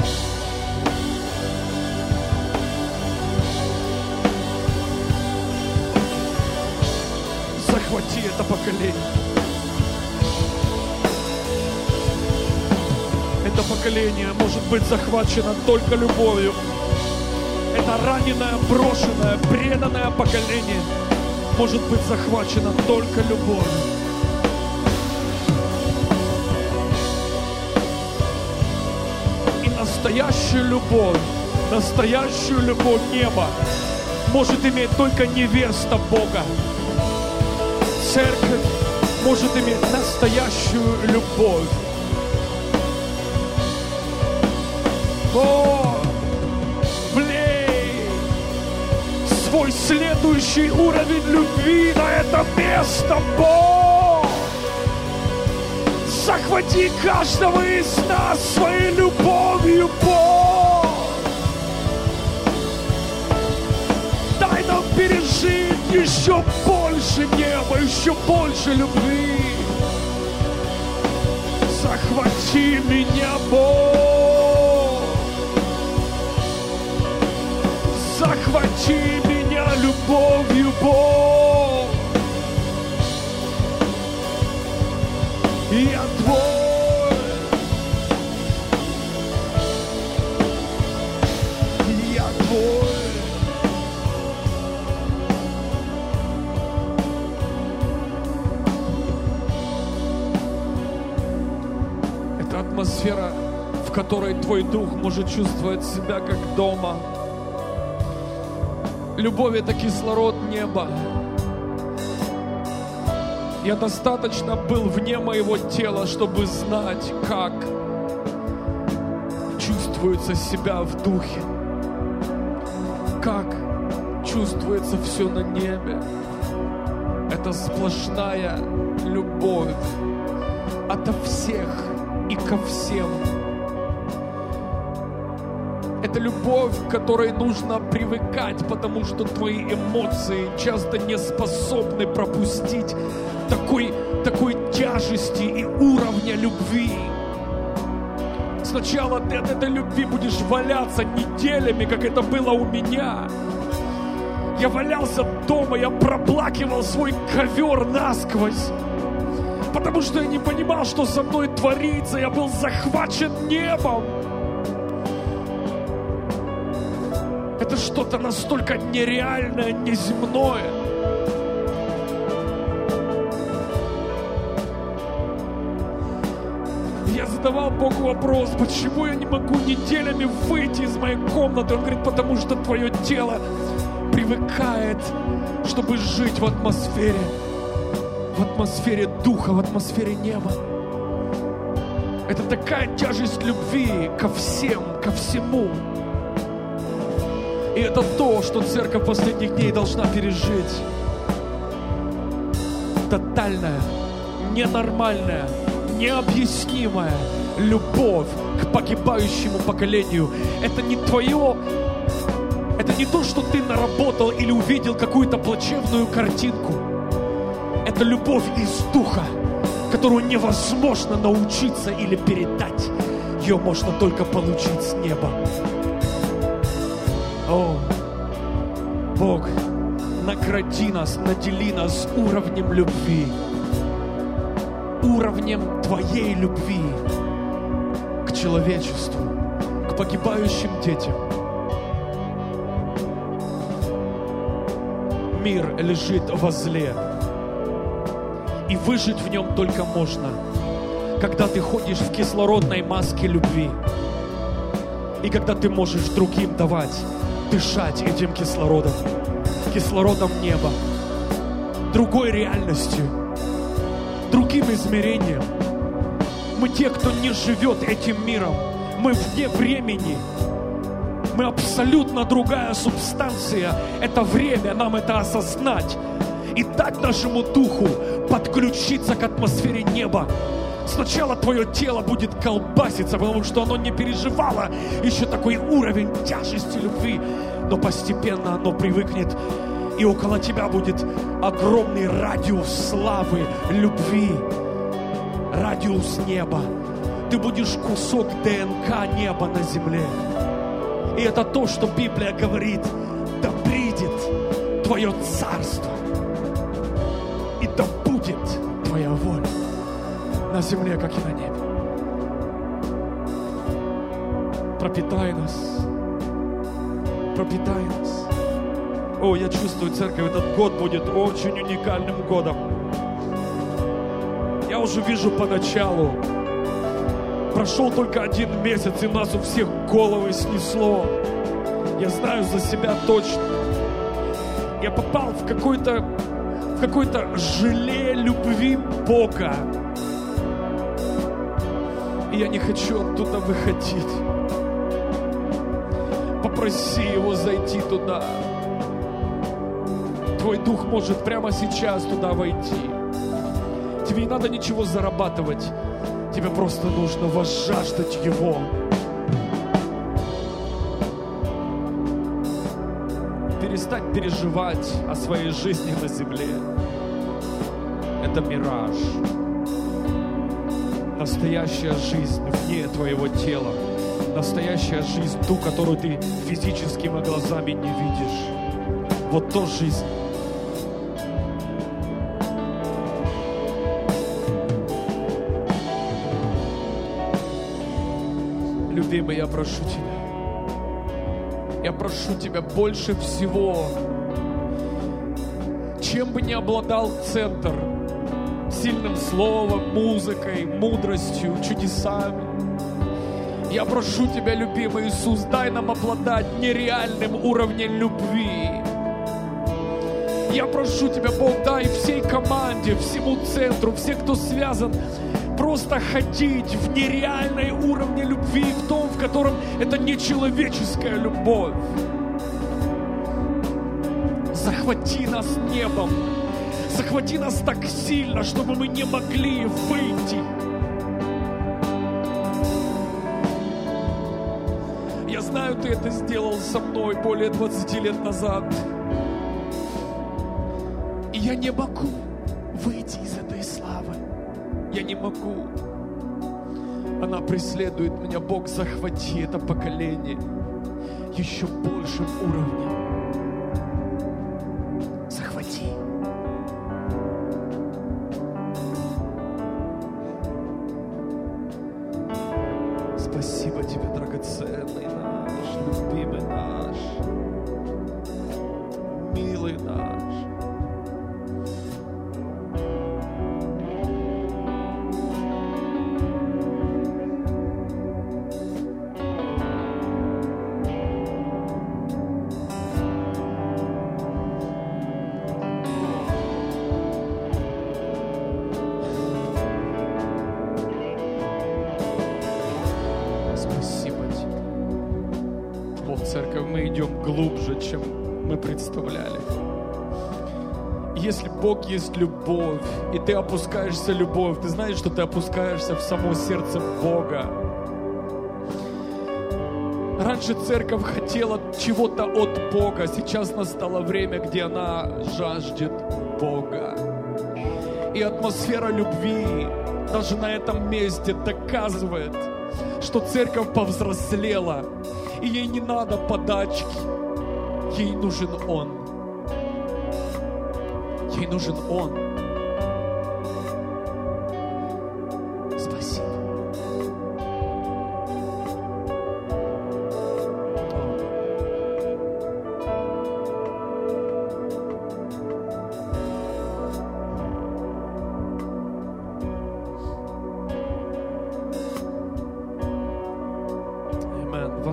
Захвати это поколение. Это поколение может быть захвачено только любовью. Это раненое, брошенное, преданное поколение может быть захвачено только любовью. И настоящую любовь, настоящую любовь неба может иметь только невеста Бога. Церковь может иметь настоящую любовь. О, влей свой следующий уровень любви на это место, Бог. Захвати каждого из нас своей любовью, Бог. Дай нам пережить еще больше неба, еще больше любви. Захвати меня, Бог. Захвати меня любовью, Бог. Я твой. Я твой. Это атмосфера, в которой твой дух может чувствовать себя как дома. Любовь — это кислород неба. Я достаточно был вне моего тела, чтобы знать, как чувствуется себя в духе, как чувствуется все на небе. Это сплошная любовь ото всех и ко всем. Это любовь, к которой нужно привыкать, потому что твои эмоции часто не способны пропустить такой, такой тяжести и уровня любви. Сначала ты от этой любви будешь валяться неделями, как это было у меня. Я валялся дома, я проплакивал свой ковер насквозь, потому что я не понимал, что со мной творится. Я был захвачен небом. Это что-то настолько нереальное, неземное. Я задавал Богу вопрос, почему я не могу неделями выйти из моей комнаты. Он говорит: потому что твое тело привыкает, чтобы жить в атмосфере, в атмосфере духа, в атмосфере неба. Это такая тяжесть любви ко всем, ко всему. И это то, что церковь последних дней должна пережить. Тотальная, ненормальная, необъяснимая любовь к погибающему поколению. Это не твое, это не то, что ты наработал или увидел какую-то плачевную картинку. Это любовь из духа, которую невозможно научиться или передать. Ее можно только получить с неба. О, Бог, награди нас, надели нас уровнем любви, уровнем Твоей любви к человечеству, к погибающим детям. Мир лежит во зле, и выжить в нем только можно, когда ты ходишь в кислородной маске любви. И когда ты можешь другим давать, дышать этим кислородом, кислородом неба, другой реальностью, другим измерением. Мы те, кто не живет этим миром. Мы вне времени. Мы абсолютно другая субстанция. Это время нам это осознать. И дать нашему духу подключиться к атмосфере неба. Сначала твое тело будет колбаситься, потому что оно не переживало еще такой уровень тяжести любви. Но постепенно оно привыкнет. И около тебя будет огромный радиус славы, любви. Радиус неба. Ты будешь кусок ДНК неба на земле. И это то, что Библия говорит. Да придет твое царство. И да будет твоя воля на земле, как и на небе. Пропитай нас. Пропитай нас. О, я чувствую, церковь, этот год будет очень уникальным годом. Я уже вижу поначалу. Прошел только один месяц, и нас у всех головы снесло. Я знаю за себя точно. Я попал в какой-то, в какое-то желе любви Бога. И я не хочу оттуда выходить. Попроси Его зайти туда. Твой дух может прямо сейчас туда войти. Тебе не надо ничего зарабатывать. Тебе просто нужно возжаждать Его. Перестать переживать о своей жизни на земле. Это мираж. Настоящая жизнь вне твоего тела. Настоящая жизнь, ту, которую ты физическими глазами не видишь. Вот то жизнь. Любимый, я прошу Тебя. Я прошу Тебя больше всего, чем бы ни обладал центр, сильным словом, музыкой, мудростью, чудесами. Я прошу Тебя, любимый Иисус, дай нам обладать нереальным уровнем любви. Я прошу Тебя, Бог, дай всей команде, всему центру, все, кто связан, просто ходить в нереальной уровне любви, в том, в котором это нечеловеческая любовь. Захвати нас небом, захвати нас так сильно, чтобы мы не могли выйти. Я знаю, Ты это сделал со мной более двадцати лет назад. И я не могу выйти из этой славы. Я не могу. Она преследует меня. Бог, захвати это поколение еще большим уровнем. Захвати. Спасибо Тебе, драгоценный наш, любимый наш, милый наш. Глубже, чем мы представляли. Если Бог есть любовь, и ты опускаешься в любовь, ты знаешь, что ты опускаешься в само сердце Бога. Раньше церковь хотела чего-то от Бога, сейчас настало время, где она жаждет Бога. И атмосфера любви даже на этом месте доказывает, что церковь повзрослела, и ей не надо подачки. Ей нужен Он. Ей нужен Он. Спасибо.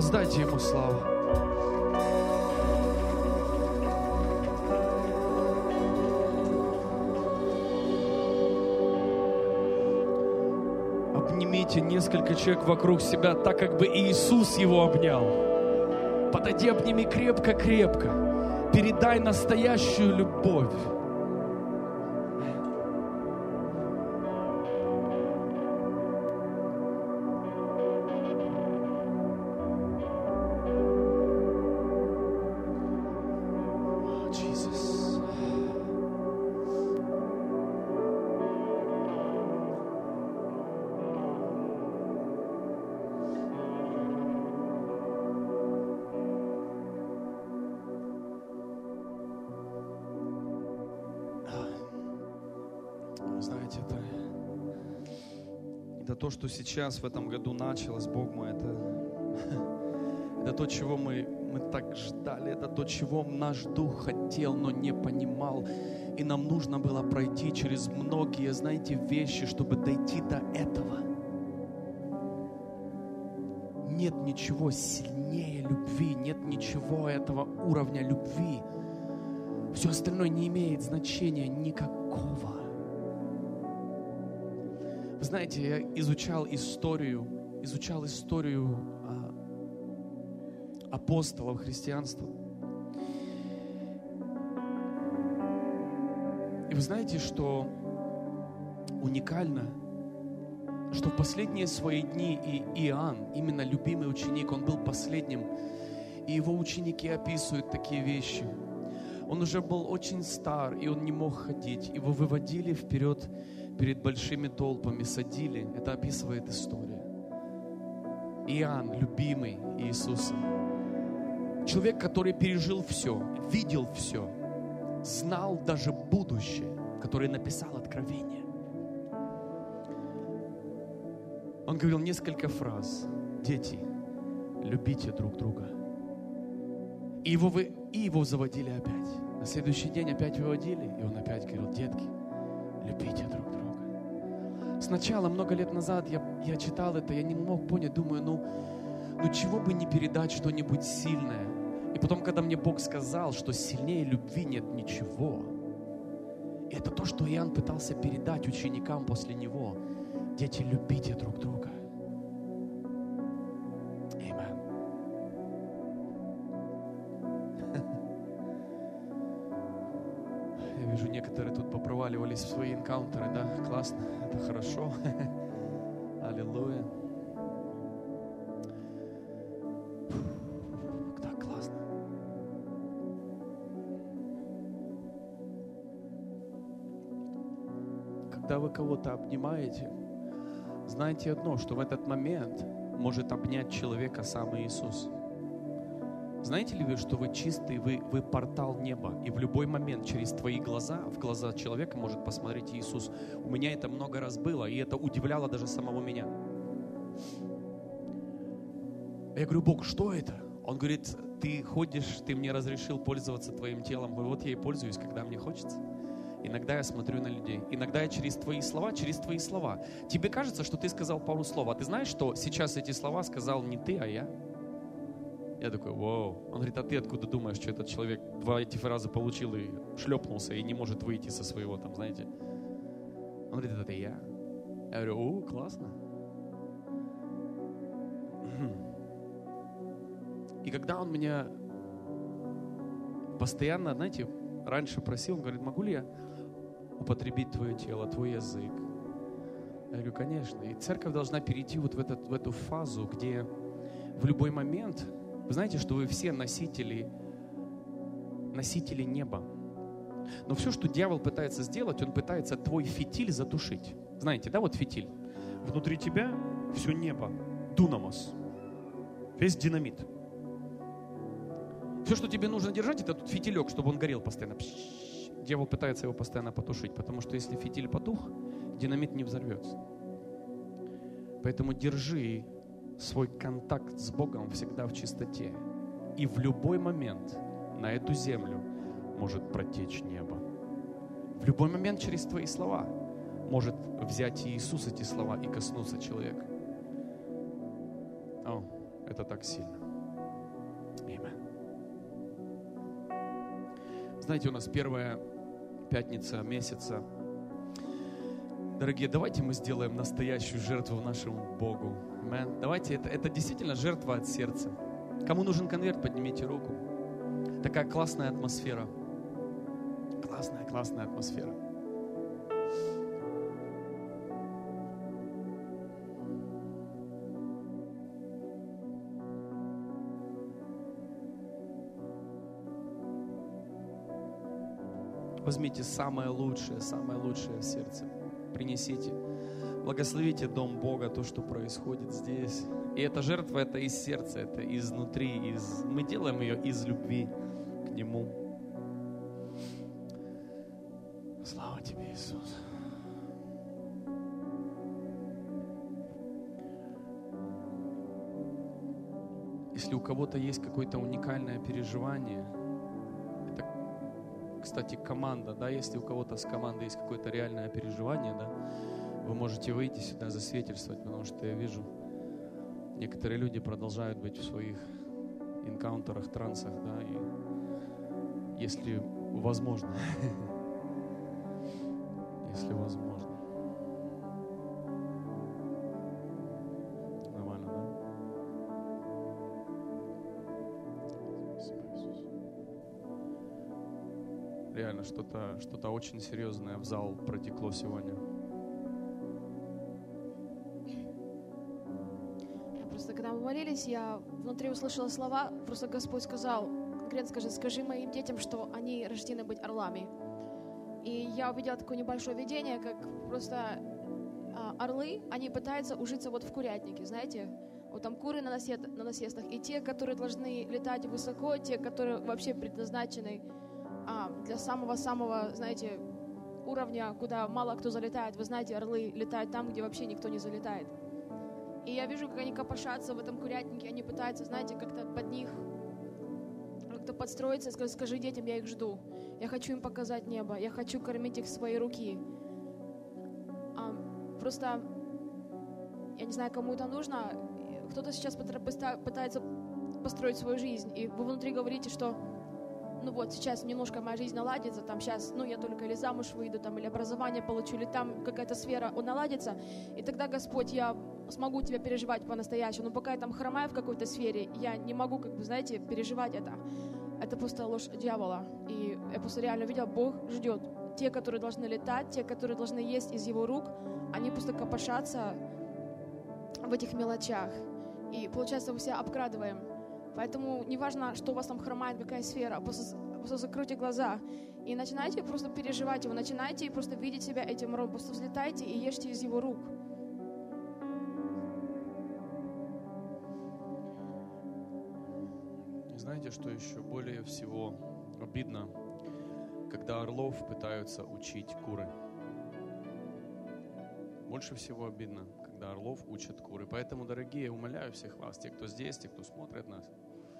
Воздайте Ему славу. Обнимите несколько человек вокруг себя, так как бы Иисус его обнял. Подойди, обними крепко-крепко. Передай настоящую любовь. Знаете, это, это то, что сейчас в этом году началось, Бог мой, это, это то, чего мы, мы так ждали, это то, чего наш дух хотел, но не понимал. И нам нужно было пройти через многие, знаете, вещи, чтобы дойти до этого. Нет ничего сильнее любви, нет ничего этого уровня любви. Все остальное не имеет значения никакого. Вы знаете, я изучал историю, изучал историю а, апостолов христианства. И вы знаете, что уникально, что в последние свои дни и Иоанн, именно любимый ученик, он был последним, и его ученики описывают такие вещи. Он уже был очень стар, и он не мог ходить. Его выводили вперед перед большими толпами, садили. Это описывает история. Иоанн, любимый Иисуса. Человек, который пережил все, видел все, знал даже будущее, который написал Откровение. Он говорил несколько фраз. Дети, любите друг друга. И его, вы, и его заводили опять. На следующий день опять выводили, и он опять говорил: детки, любите друг друга. Сначала, много лет назад, я, я читал это, я не мог понять, думаю, ну, ну чего бы не передать что-нибудь сильное. И потом, когда мне Бог сказал, что сильнее любви нет ничего, и это то, что Иоанн пытался передать ученикам после него. Дети, любите друг друга. Аминь. Я вижу, некоторые тут попроваливались в свои энкаунтеры, да? Классно, это хорошо. Аллилуйя. Так классно. Когда вы кого-то обнимаете, знайте одно, что в этот момент может обнять человека сам Иисус. Знаете ли вы, что вы чистый, вы, вы портал неба, и в любой момент через твои глаза, в глаза человека может посмотреть Иисус. У меня это много раз было, и это удивляло даже самого меня. Я говорю: Бог, что это? Он говорит: ты ходишь, ты мне разрешил пользоваться твоим телом. Вот я и пользуюсь, когда мне хочется. Иногда я смотрю на людей. Иногда я через твои слова, через твои слова. Тебе кажется, что ты сказал пару слов, а ты знаешь, что сейчас эти слова сказал не ты, а я? Я такой: вау. Он говорит: а ты откуда думаешь, что этот человек два эти фразы получил и шлепнулся, и не может выйти со своего, там, знаете? Он говорит: это я. Я говорю: о, классно. И когда он меня постоянно, знаете, раньше просил, он говорит: могу ли я употребить твое тело, твой язык? Я говорю: конечно. И церковь должна перейти вот в, этот, в эту фазу, где в любой момент, вы знаете, что вы все носители, носители неба. Но все, что дьявол пытается сделать, он пытается твой фитиль затушить. Знаете, да, вот фитиль. Внутри тебя все небо, дунамос, весь динамит. Все, что тебе нужно держать, это тут фитилек, чтобы он горел постоянно. Пш-ш-ш. Дьявол пытается его постоянно потушить, потому что если фитиль потух, динамит не взорвется. Поэтому держи свой контакт с Богом всегда в чистоте. И в любой момент на эту землю может протечь небо. В любой момент через твои слова может взять Иисус эти слова и коснуться человека. О, это так сильно. Знаете, у нас первая пятница месяца. Дорогие, давайте мы сделаем настоящую жертву нашему Богу. Amen. Давайте, это, это действительно жертва от сердца. Кому нужен конверт, поднимите руку. Такая классная атмосфера. Классная, классная атмосфера. Возьмите самое лучшее, самое лучшее в сердце. Принесите. Благословите дом Бога, то, что происходит здесь. И эта жертва, это из сердца, это изнутри. Из... Мы делаем ее из любви к Нему. Слава Тебе, Иисус. Если у кого-то есть какое-то уникальное переживание, кстати, команда, да, если у кого-то с командой есть какое-то реальное переживание, да, вы можете выйти сюда засвидетельствовать, потому что я вижу, некоторые люди продолжают быть в своих энкаунтерах, трансах, да, и если возможно, если возможно. Нормально, да? Реально, что-то, что-то очень серьезное в зал протекло сегодня. Просто когда мы молились, я внутри услышала слова, просто Господь сказал, конкретно скажи, скажи моим детям, что они рождены быть орлами. И я увидела такое небольшое видение, как просто а, орлы, они пытаются ужиться вот в курятнике, знаете, вот там куры на, насед, на насестах, и те, которые должны летать высоко, те, которые вообще предназначены а, для самого-самого, знаете, уровня, куда мало кто залетает. Вы знаете, орлы летают там, где вообще никто не залетает. И я вижу, как они копошатся в этом курятнике, они пытаются, знаете, как-то под них, как-то подстроиться, сказать, скажи детям, я их жду. Я хочу им показать небо, я хочу кормить их своей руки. А, просто, я не знаю, кому это нужно, кто-то сейчас пытается построить свою жизнь, и вы внутри говорите, что ну вот, сейчас немножко моя жизнь наладится, там сейчас, ну, я только или замуж выйду, там, или образование получу, или там какая-то сфера наладится, и тогда, Господь, я смогу тебя переживать по-настоящему, но пока я там хромаю в какой-то сфере, я не могу, как бы, знаете, переживать это. Это просто ложь дьявола, и я просто реально видела, Бог ждет. Те, которые должны летать, те, которые должны есть из Его рук, они просто копошатся в этих мелочах, и, получается, мы себя обкрадываем. Поэтому неважно, что у вас там хромает, какая сфера, просто, просто закройте глаза и начинайте просто переживать его, начинайте просто видеть себя этим орлом, просто взлетайте и ешьте из его рук. И знаете, что еще более всего обидно, когда орлов пытаются учить куры. Больше всего обидно, когда орлов учат куры. Поэтому, дорогие, умоляю всех вас, те, кто здесь, те, кто смотрит нас,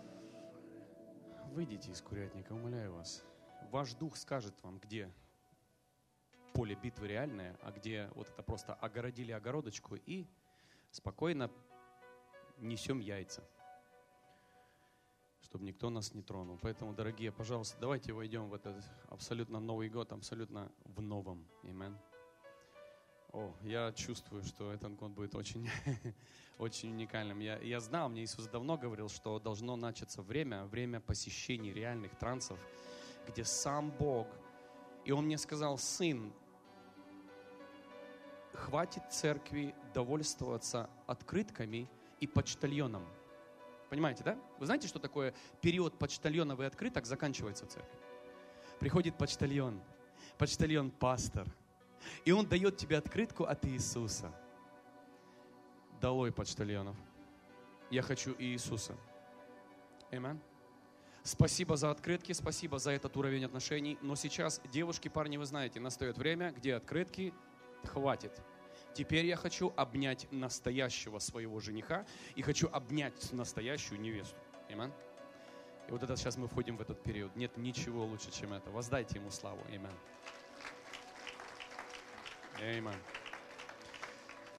выйдите из курятника, умоляю вас. Ваш дух скажет вам, где поле битвы реальное, а где вот это просто огородили огородочку и спокойно несем яйца, чтобы никто нас не тронул. Поэтому, дорогие, пожалуйста, давайте войдем в этот абсолютно Новый год, абсолютно в новом. Аминь. О, я чувствую, что этот год будет очень, очень уникальным. Я, я знал, мне Иисус давно говорил, что должно начаться время, время посещений реальных трансов, где сам Бог. И Он мне сказал: сын, хватит церкви довольствоваться открытками и почтальоном. Понимаете, да? Вы знаете, что такое период почтальонов и открыток заканчивается в церкви? Приходит почтальон, почтальон-пастор, и он дает тебе открытку от Иисуса. Долой почтальонов. Я хочу Иисуса. Аминь. Спасибо за открытки, спасибо за этот уровень отношений. Но сейчас, девушки, парни, вы знаете, настает время, где открытки хватит. Теперь я хочу обнять настоящего своего жениха и хочу обнять настоящую невесту. Аминь. И вот это сейчас мы входим в этот период. Нет ничего лучше, чем это. Воздайте ему славу. Аминь. Amen.